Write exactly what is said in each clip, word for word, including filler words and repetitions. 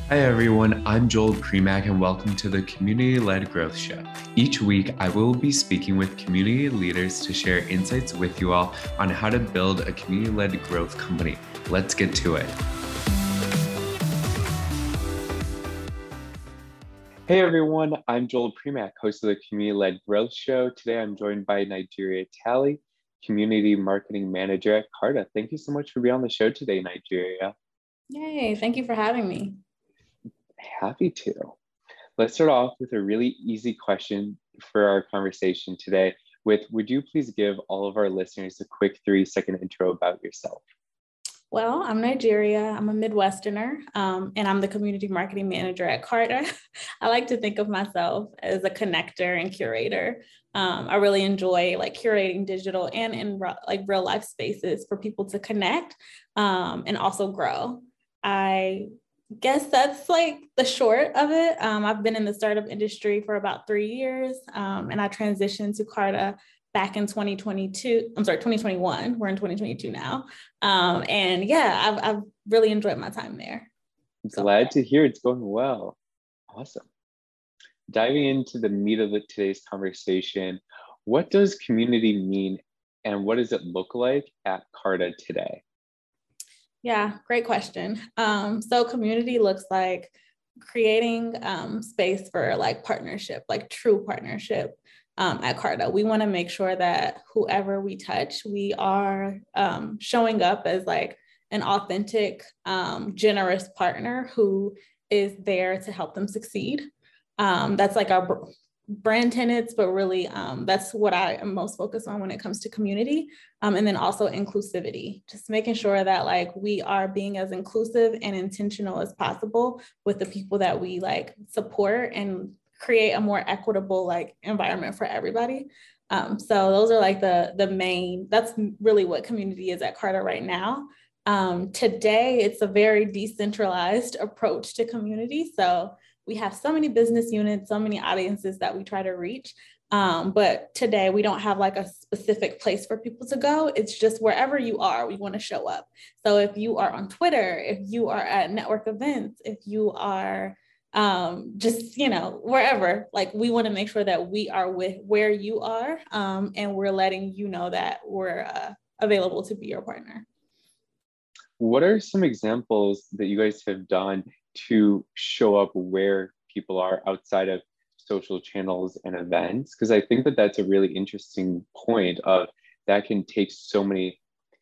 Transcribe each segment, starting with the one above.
Hi everyone, I'm Joel Premack and welcome to the Community-Led Growth Show. Each week, I will be speaking with community leaders to share insights with you all on how to build a community-led growth company. Let's get to it. Hey everyone, I'm Joel Premack, host of the Community-Led Growth Show. Today, I'm joined by Nigeria Tally, Community Marketing Manager at Carta. Thank you so much for being on the show today, Nigeria. Yay, thank you for having me. Happy to. Let's start off with a really easy question for our conversation today with, would you please give all of our listeners a quick three second intro about yourself? Well, I'm Nigeria. I'm a Midwesterner, um, and I'm the community marketing manager at Carta. I like to think of myself as a connector and curator. Um, I really enjoy like curating digital and in re- like real life spaces for people to connect um, and also grow. I guess that's like the short of it. Um, I've been in the startup industry for about three years, um, and I transitioned to Carta back in twenty twenty-two. I'm sorry, twenty twenty-one. We're in twenty twenty-two now. Um, and yeah, I've, I've really enjoyed my time there. Glad so. to hear it's going well. Awesome. Diving into the meat of the, today's conversation, what does community mean and what does it look like at Carta today? Yeah, great question. Um, so community looks like creating um, space for like partnership, like true partnership um, at Carta. We want to make sure that whoever we touch, we are um, showing up as like an authentic, um, generous partner who is there to help them succeed. Um, that's like our brand tenets, but really um, that's what I am most focused on when it comes to community. Um, and then also inclusivity, just making sure that like we are being as inclusive and intentional as possible with the people that we like support and create a more equitable like environment for everybody. Um, so those are like the, the main, that's really what community is at Carta right now. Um, today, it's a very decentralized approach to community. So we have so many business units, so many audiences that we try to reach. Um, but today we don't have like a specific place for people to go. It's just wherever you are, we want to show up. So if you are on Twitter, if you are at network events, if you are um, just, you know, wherever, like we want to make sure that we are with where you are um, and we're letting you know that we're uh, available to be your partner. What are some examples that you guys have done to show up where people are outside of social channels and events? Because I think that that's a really interesting point of that can take so many,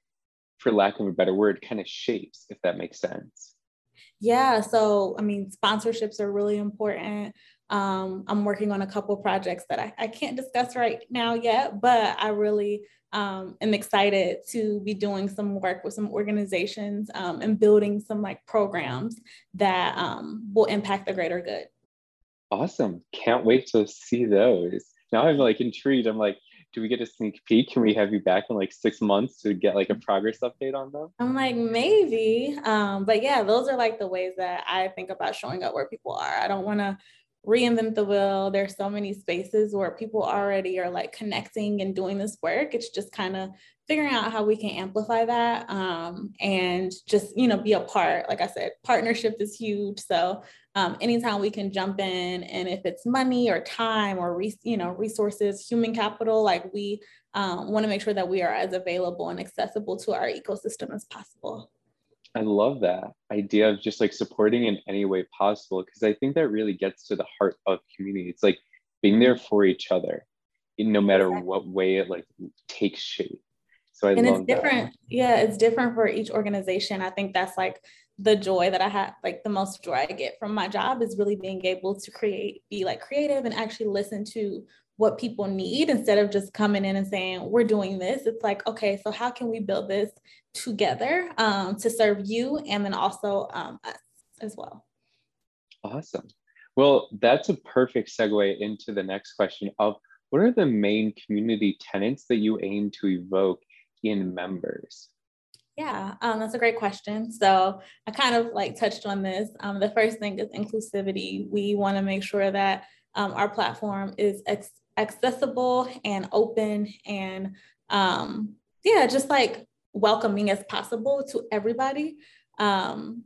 for lack of a better word, kind of shapes, if that makes sense. Yeah, so I mean, sponsorships are really important. Um, I'm working on a couple projects that I, I can't discuss right now yet, but I really um, am excited to be doing some work with some organizations um, and building some like programs that um, will impact the greater good. Awesome. Can't wait to see those. Now I'm like intrigued. I'm like, do we get a sneak peek? Can we have you back in like six months to get like a progress update on them? I'm like, maybe. Um, but yeah, those are like the ways that I think about showing up where people are. I don't want to reinvent the wheel. There's so many spaces where people already are like connecting and doing this work. It's just kind of figuring out how we can amplify that um, and just, you know, be a part. Like I said, partnership is huge. So um, anytime we can jump in, and if it's money or time or, re- you know, resources, human capital, like we um, want to make sure that we are as available and accessible to our ecosystem as possible. I love that idea of just like supporting in any way possible, because I think that really gets to the heart of community. It's like being there for each other, no matter exactly. what way it like takes shape. So I and love it's different. that. Yeah, it's different for each organization. I think that's like the joy that I have, like the most joy I get from my job is really being able to create, be like creative and actually listen to what people need instead of just coming in and saying, we're doing this. It's like, okay, so how can we build this together um, to serve you and then also um, us as well? Awesome. Well, that's a perfect segue into the next question of what are the main community tenets that you aim to evoke in members? Yeah, um, that's a great question. So I kind of like touched on this. Um, the first thing is inclusivity. We want to make sure that um, our platform is ex- accessible and open and um, yeah, just like welcoming as possible to everybody. Um,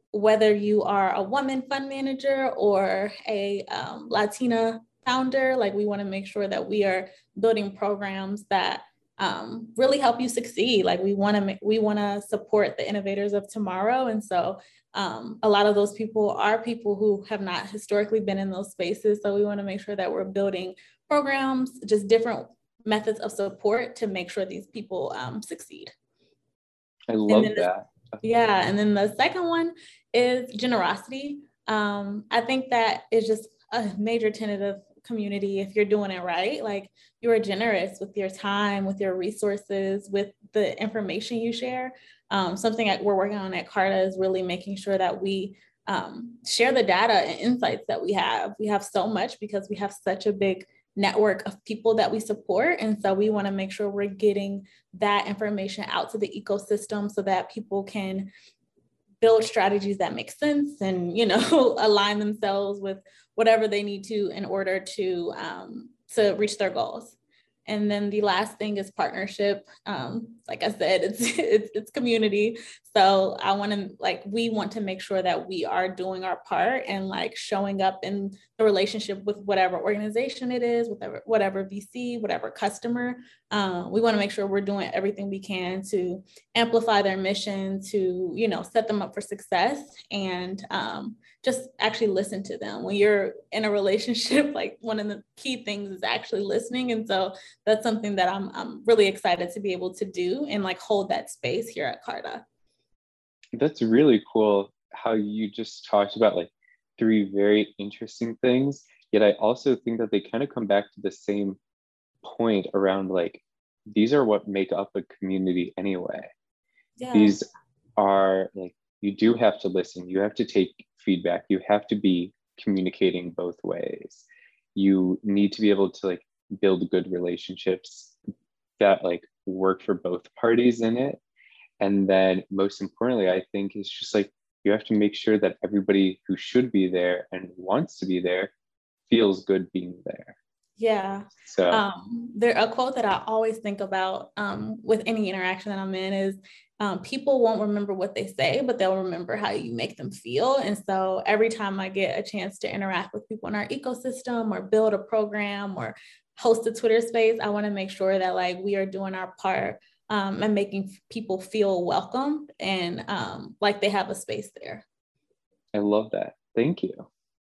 whether you are a woman fund manager or a um, Latina founder, like we want to make sure that we are building programs that um, really help you succeed. Like we want to we want to support the innovators of tomorrow. And so um, a lot of those people are people who have not historically been in those spaces. So we want to make sure that we're building programs, just different methods of support to make sure these people um, succeed. I love that. Yeah. And then the second one is generosity. Um, I think that is just a major tenet of community. If you're doing it right, like you are generous with your time, with your resources, with the information you share. Um, something that we're working on at Carta is really making sure that we um, share the data and insights that we have. We have so much because we have such a big network of people that we support. And so we want to make sure we're getting that information out to the ecosystem so that people can build strategies that make sense and, you know, align themselves with whatever they need to in order to, um, to reach their goals. And then the last thing is partnership. Um, like I said, it's, it's, it's community. So I want to like, we want to make sure that we are doing our part and like showing up in the relationship with whatever organization it is, whatever, whatever V C, whatever customer. Um, we want to make sure we're doing everything we can to amplify their mission, to, you know, set them up for success and um, just actually listen to them. When you're in a relationship, like one of the key things is actually listening. And so that's something that I'm, I'm really excited to be able to do and like hold that space here at Carta. That's really cool how you just talked about like three very interesting things. Yet I also think that they kind of come back to the same point around like, these are what make up a community anyway. Yeah. These are like, you do have to listen, you have to take feedback, you have to be communicating both ways. You need to be able to like build good relationships that like work for both parties in it. And then most importantly, I think it's just like, you have to make sure that everybody who should be there and wants to be there feels good being there. Yeah. So um, there a quote that I always think about um, with any interaction that I'm in is um, people won't remember what they say, but they'll remember how you make them feel. And so every time I get a chance to interact with people in our ecosystem or build a program or host a Twitter space, I want to make sure that like we are doing our part um, and making people feel welcome and um, like they have a space there. I love that. Thank you.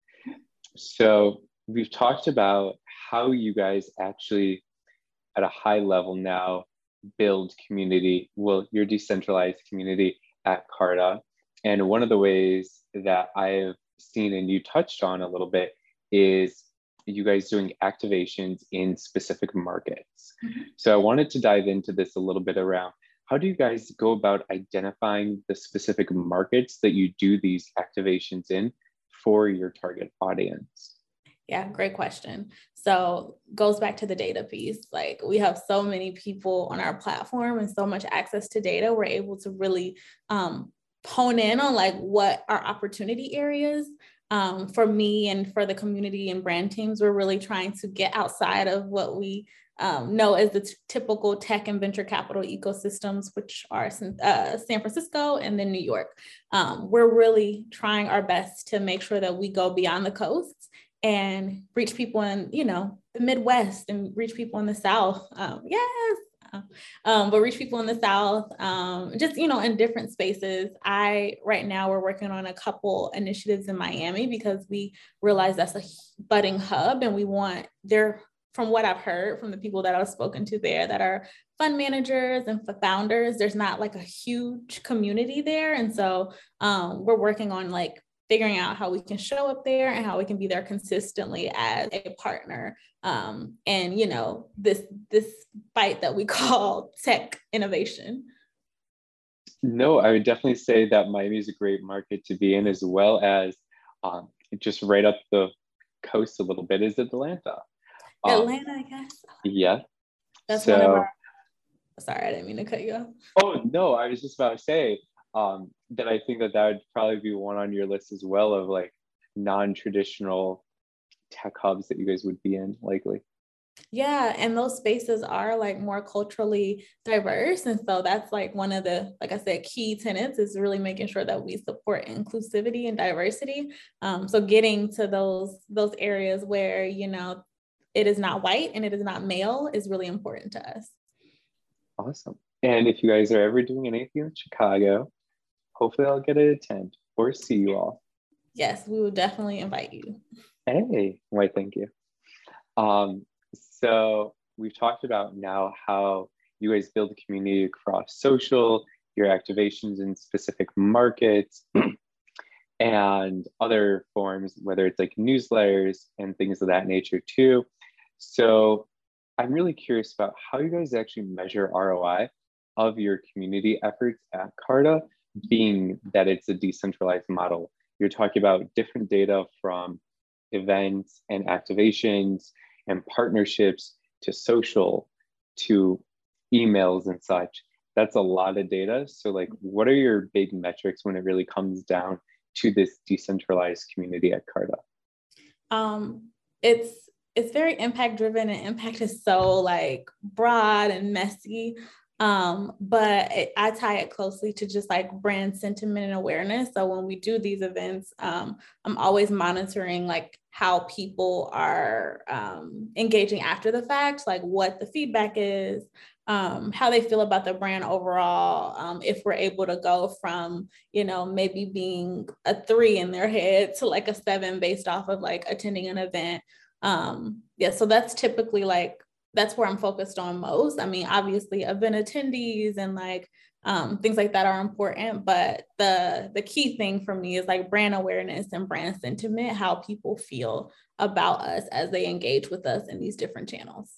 So we've talked about how you guys actually at a high level now build community, well, your decentralized community at Carta. And one of the ways that I've seen and you touched on a little bit is you guys doing activations in specific markets. Mm-hmm. So I wanted to dive into this a little bit around how do you guys go about identifying the specific markets that you do these activations in for your target audience? Yeah, great question. So goes back to the data piece. Like we have so many people on our platform and so much access to data, we're able to really um, hone in on like what our opportunity areas. Um, for me and for the community and brand teams, we're really trying to get outside of what we um, know as the t- typical tech and venture capital ecosystems, which are uh, San Francisco and then New York. Um, we're really trying our best to make sure that we go beyond the coasts and reach people in, you know, the Midwest and reach people in the South. Um, yes. Um, but reach people in the South, um, just, you know, in different spaces. I, right now, we're working on a couple initiatives in Miami because we realize that's a budding hub and we want there, from what I've heard from the people that I've spoken to there that are fund managers and founders, there's not like a huge community there. And so um, we're working on like figuring out how we can show up there and how we can be there consistently as a partner. Um, and, you know, this, this fight that we call tech innovation. No, I would definitely say that Miami is a great market to be in, as well as um, just right up the coast a little bit is Atlanta. Um, Atlanta, I guess. Yeah. That's so, one of our, sorry, I didn't mean to cut you off. Oh, no, I was just about to say, um, that I think that that would probably be one on your list as well of like non-traditional tech hubs that you guys would be in likely. Yeah, and those spaces are like more culturally diverse. And so that's like one of the, like I said, key tenets is really making sure that we support inclusivity and diversity. Um, so getting to those those areas where, you know, it is not white and it is not male is really important to us. Awesome. And if you guys are ever doing anything in Chicago, hopefully I'll get to attend or see you all. Yes, we will definitely invite you. Hey, why, thank you. Um, so we've talked about now how you guys build a community across social, your activations in specific markets, and other forms, whether it's like newsletters and things of that nature too. So I'm really curious about how you guys actually measure R O I of your community efforts at Carta, being that it's a decentralized model. You're talking about different data from events and activations and partnerships to social to emails and such. That's a lot of data. So like, what are your big metrics when it really comes down to this decentralized community at Carta? Um, it's it's very impact driven, and impact is so like broad and messy. Um, but it, I tie it closely to just like brand sentiment and awareness. So when we do these events, um, I'm always monitoring like how people are um, engaging after the fact, like what the feedback is, um, how they feel about the brand overall. Um, if we're able to go from, you know, maybe being a three in their head to like a seven based off of like attending an event. Um, yeah, so that's typically like that's where I'm focused on most. I mean, obviously event attendees and like um, things like that are important, but the, the key thing for me is like brand awareness and brand sentiment, how people feel about us as they engage with us in these different channels.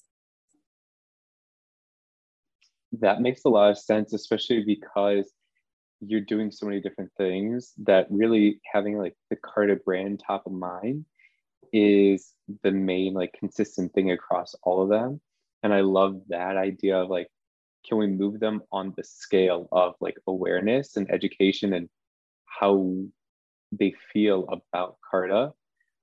That makes a lot of sense, especially because you're doing so many different things that really having like the Carta brand top of mind is the main like consistent thing across all of them. And I love that idea of like, can we move them on the scale of like awareness and education and how they feel about Carta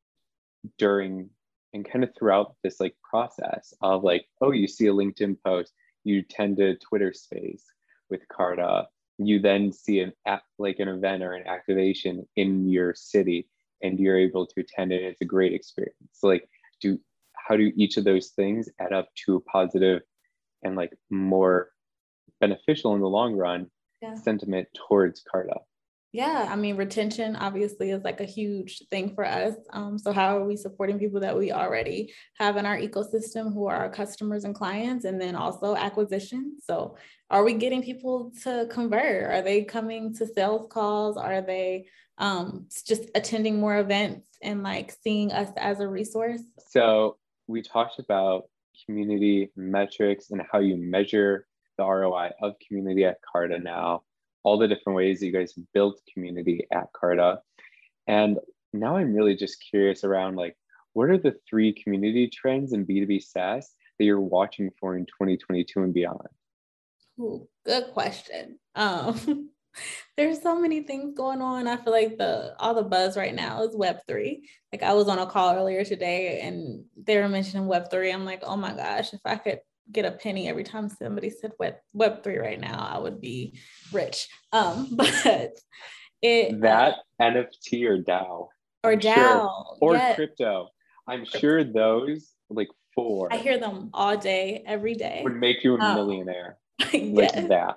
during and kind of throughout this like process of like, oh, you see a LinkedIn post, you attend a Twitter space with Carta, you then see an app like an event or an activation in your city and you're able to attend it. It's a great experience. So like, do how do each of those things add up to a positive and like more beneficial in the long run yeah. sentiment towards Carta? Yeah, I mean, retention obviously is like a huge thing for us. Um, so how are we supporting people that we already have in our ecosystem who are our customers and clients, and then also acquisition? So are we getting people to convert? Are they coming to sales calls? Are they um, just attending more events and like seeing us as a resource? So we talked about community metrics and how you measure the R O I of community at Carta now, all the different ways that you guys built community at Carta. And now I'm really just curious around like, what are the three community trends in B two B SaaS that you're watching for in twenty twenty-two and beyond? Ooh, good question. Um, there's so many things going on. I feel like the all the buzz right now is Web three. Like I was on a call earlier today and they were mentioning Web three. I'm like, oh my gosh, if I could get a penny every time somebody said web web three right now, I would be rich. Um, but it that uh, N F T or DAO or I'm DAO sure. or yes. crypto. I'm sure those like four. I hear them all day, every day. Would make you a um, millionaire. Yes. Like that.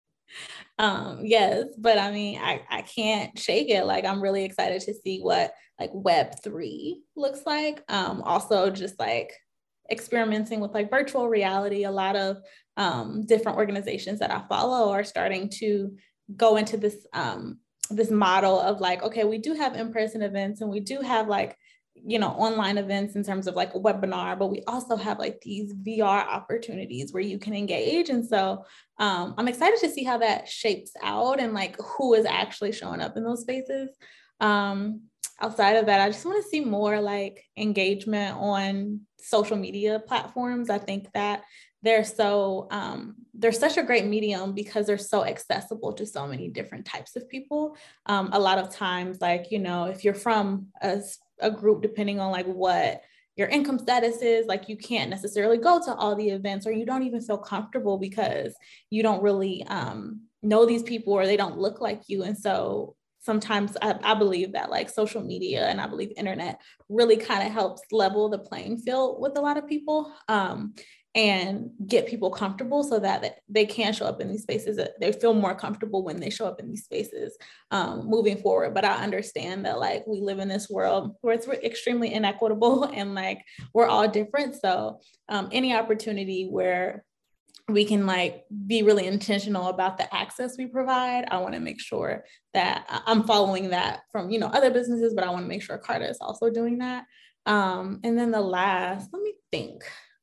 Um, yes, but I mean, I, I can't shake it. Like, I'm really excited to see what like Web three looks like. Um, also just like experimenting with like virtual reality. A lot of um, different organizations that I follow are starting to go into this, um, this model of like, okay, we do have in-person events and we do have like, you know, online events in terms of like a webinar, but we also have like these V R opportunities where you can engage. And so um, I'm excited to see how that shapes out and like who is actually showing up in those spaces. Um, outside of that, I just want to see more like engagement on social media platforms. I think that they're so, um, they're such a great medium because they're so accessible to so many different types of people. Um, a lot of times, like, you know, if you're from a, a group, depending on like what your income status is, like you can't necessarily go to all the events, or you don't even feel comfortable because you don't really um, know these people, or they don't look like you. And so sometimes I, I believe that like social media, and I believe internet really kind of helps level the playing field with a lot of people. Um, and get people comfortable so that they can show up in these spaces. They feel more comfortable when they show up in these spaces um, moving forward. But I understand that like we live in this world where it's extremely inequitable, and like we're all different. So um, any opportunity where we can like be really intentional about the access we provide, I want to make sure that I'm following that from, you know, other businesses, but I want to make sure Carta is also doing that. Um, and then the last, let me think.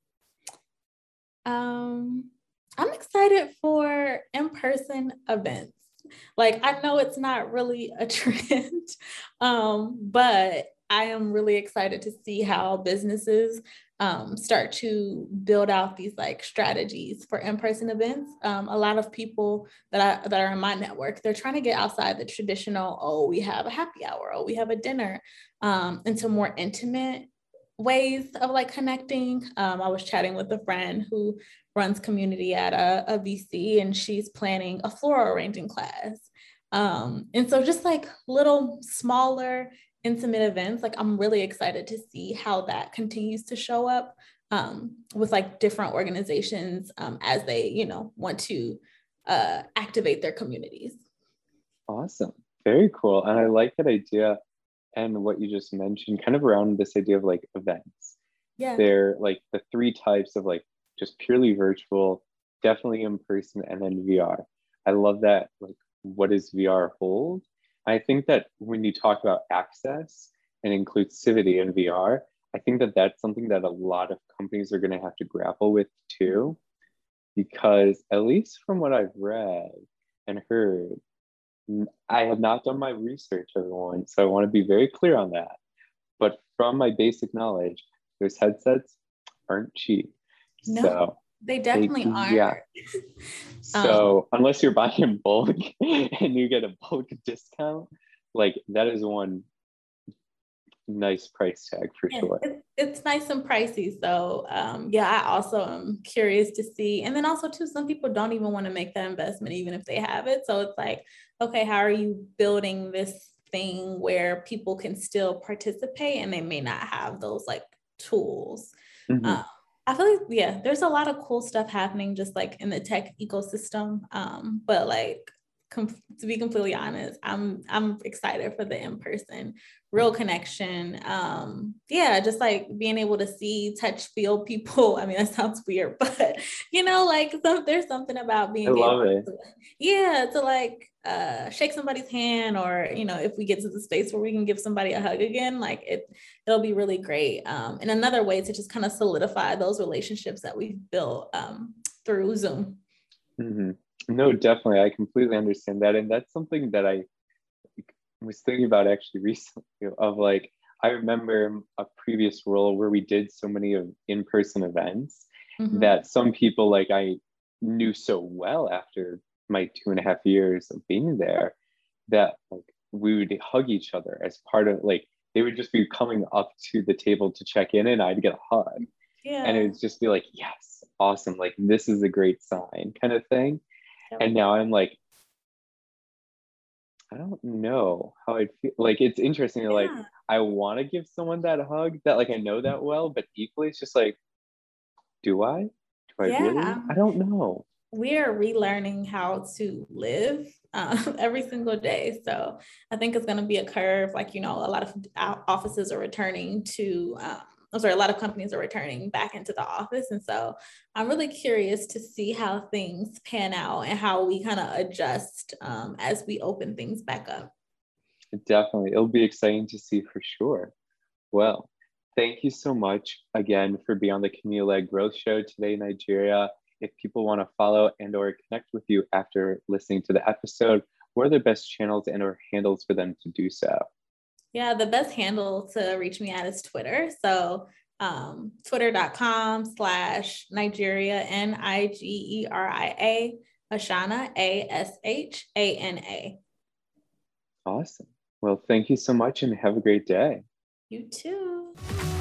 Um, I'm excited for in-person events. Like, I know it's not really a trend, um, but I am really excited to see how businesses um, start to build out these like strategies for in-person events. Um, a lot of people that I, that are in my network, they're trying to get outside the traditional, oh, we have a happy hour, oh, we have a dinner, um, into more intimate ways of like connecting. Um, I was chatting with a friend who runs community at a, a V C, and she's planning a floral arranging class. Um, and so just like little smaller intimate events, like I'm really excited to see how that continues to show up um, with like different organizations um, as they, you know, want to uh, activate their communities. Awesome. Very cool. And I like that idea. And what you just mentioned, kind of around this idea of like events. Yeah. They're like the three types of like just purely virtual, definitely in person, and then V R. I love that. Like, what does V R hold? I think that when you talk about access and inclusivity in V R, I think that that's something that a lot of companies are going to have to grapple with too, because at least from what I've read and heard, I have not done my research, everyone, so I want to be very clear on that. But from my basic knowledge, those headsets aren't cheap. No, so they definitely they, aren't. Yeah. So um, unless you're buying in bulk and you get a bulk discount, like that is one nice price tag for yeah, sure. It's, it's nice and pricey. So um, yeah, I also am curious to see. And then also too, some people don't even want to make that investment, even if they have it. So it's like, okay, how are you building this thing where people can still participate and they may not have those like tools? Mm-hmm. Um, I feel like, yeah, there's a lot of cool stuff happening just like in the tech ecosystem. Um, but like, com- to be completely honest, I'm I'm excited for the in-person real connection. Um, yeah, just like being able to see, touch, feel people. I mean, that sounds weird, but you know, like some, there's something about being I love able it. to, yeah, to like uh, shake somebody's hand, or, you know, if we get to the space where we can give somebody a hug again, like it, it'll be really great. Um, and another way to just kind of solidify those relationships that we've built um, through Zoom. Mm-hmm. No, definitely. I completely understand that. And that's something that I was thinking about actually recently of like, I remember a previous role where we did so many of in-person events mm-hmm. that some people like I knew so well after my two and a half years of being there that like we would hug each other as part of like, they would just be coming up to the table to check in and I'd get a hug. Yeah. And it would just be like, yes, awesome. Like, this is a great sign kind of thing. Yep. And now I'm like, I don't know how I'd feel. Like, it's interesting. Yeah. Like, I want to give someone that hug that, like, I know that well, but equally, it's just like, do I? Do I yeah. really? I don't know. We are relearning how to live um, every single day. So I think it's going to be a curve. Like, you know, a lot of offices are returning to, um, I'm sorry, a lot of companies are returning back into the office. And so I'm really curious to see how things pan out and how we kind of adjust um, as we open things back up. Definitely. It'll be exciting to see for sure. Well, thank you so much again for being on the Community-Led Growth Show today, Nigeria. If people want to follow and or connect with you after listening to the episode, what are the best channels and or handles for them to do so? Yeah, the best handle to reach me at is Twitter. So um, twitter.com slash Nigeria, N I G E R I A, Ashana, A S H A N A. Awesome. Well, thank you so much and have a great day. You too.